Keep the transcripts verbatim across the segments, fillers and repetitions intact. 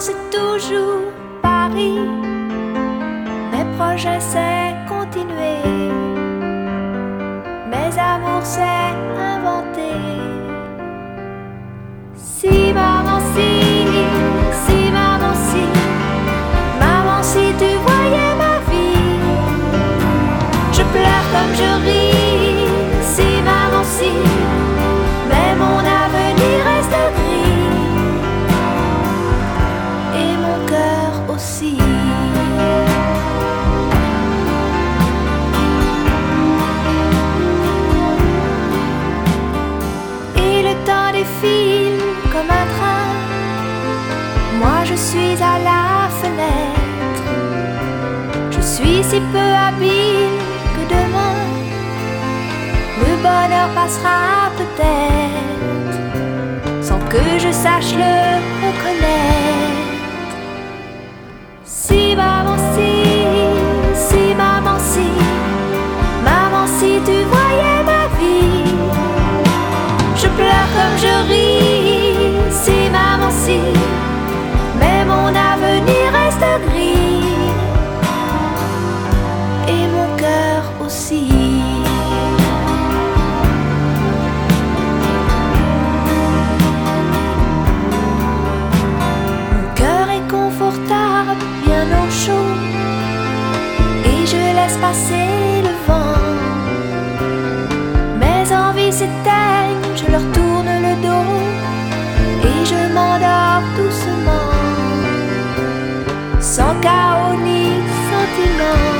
c'est toujours Paris. Mes projets c'est continuer. Mes amours c'est inventer. Si maman si, si maman si, maman si tu voyais ma vie. Je pleure comme je ris. Si maman si, mais mon avenir reste gris. Et mon cœur aussi. Et le temps défile comme un train. Moi je suis à la fenêtre. Je suis si peu habile que demain le bonheur passera peut-être sans que je sache le reconnaître. Si maman si, si maman si, maman si tu voyais ma vie. Je pleure comme je ris. Si maman si, mais mon avenir reste gris. Et mon cœur aussi. Bien au chaud, et je laisse passer le vent. Mes envies s'éteignent, je leur tourne le dos, et je m'endors doucement, sans chaos ni sentiment.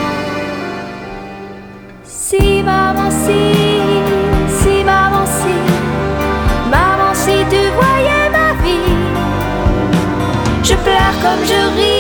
Si maman si, si maman si, maman si tu voyais ma vie. Je pleure comme je ris.